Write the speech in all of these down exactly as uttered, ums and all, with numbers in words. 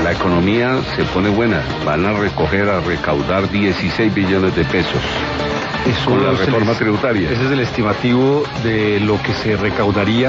la economía se pone buena. Van a recoger, a recaudar dieciséis billones de pesos. Eso con la es reforma el, tributaria. Ese es el estimativo de lo que se recaudaría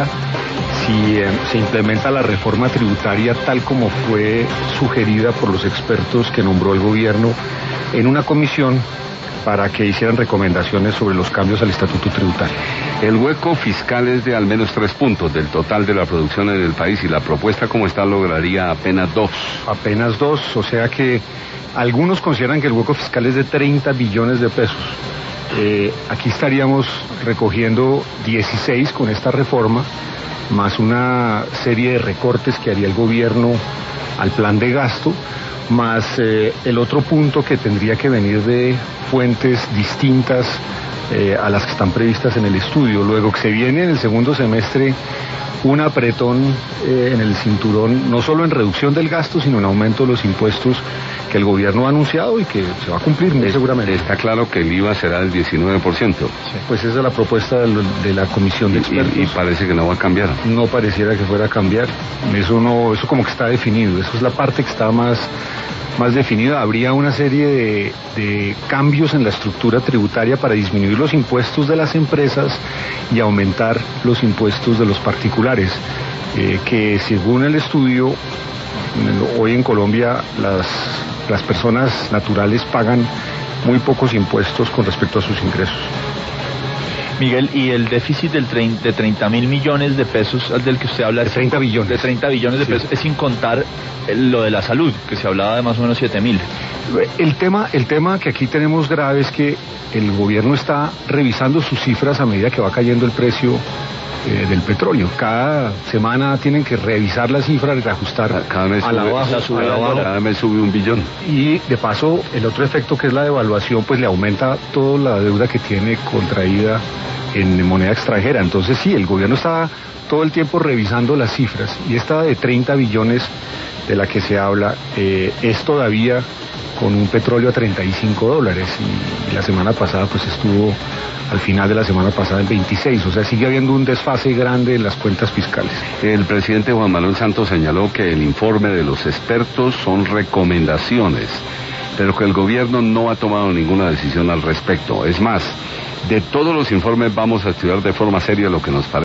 si eh, se implementa la reforma tributaria tal como fue sugerida por los expertos que nombró el gobierno en una comisión para que hicieran recomendaciones sobre los cambios al estatuto tributario. El hueco fiscal es de al menos tres puntos del total de la producción en el país y la propuesta como está lograría apenas dos. Apenas dos, o sea que algunos consideran que el hueco fiscal es de treinta billones de pesos. Eh, aquí estaríamos recogiendo dieciséis con esta reforma, más una serie de recortes que haría el gobierno al plan de gasto, más eh, el otro punto que tendría que venir de fuentes distintas eh, a las que están previstas en el estudio. Luego que se viene en el segundo semestre un apretón eh, en el cinturón, no solo en reducción del gasto, sino en aumento de los impuestos que el gobierno ha anunciado y que se va a cumplir muy seguramente. Está claro que el I V A será del diecinueve por ciento. Sí, pues esa es la propuesta de, de la comisión de expertos. Y, y parece que no va a cambiar. No pareciera que fuera a cambiar. Eso no, eso como que está definido. Eso es la parte que está más, más definida. Habría una serie de, de cambios en la estructura tributaria para disminuir los impuestos de las empresas y aumentar los impuestos de los particulares, eh, que según el estudio, hoy en Colombia las, las personas naturales pagan muy pocos impuestos con respecto a sus ingresos. Miguel, ¿y el déficit del trein, de treinta mil millones de pesos del que usted habla? De treinta billones. De treinta billones de sí. pesos, es sin contar lo de la salud, que se hablaba de más o menos siete mil. El tema, el tema que aquí tenemos grave es que el gobierno está revisando sus cifras a medida que va cayendo el precio eh, del petróleo. Cada semana tienen que revisar las cifras y reajustar cada mes a la sube, baja, sube, a la baja. Cada mes sube un billón. Y de paso, el otro efecto que es la devaluación, pues le aumenta toda la deuda que tiene contraída en moneda extranjera. Entonces sí, el gobierno está todo el tiempo revisando las cifras y esta de treinta billones de la que se habla eh, es todavía con un petróleo a treinta y cinco dólares y, y la semana pasada pues estuvo al final de la semana pasada en veintiséis, o sea sigue habiendo un desfase grande en las cuentas fiscales. El presidente Juan Manuel Santos señaló que el informe de los expertos son recomendaciones, pero que el gobierno no ha tomado ninguna decisión al respecto. Es más, de todos los informes vamos a estudiar de forma seria lo que nos parece.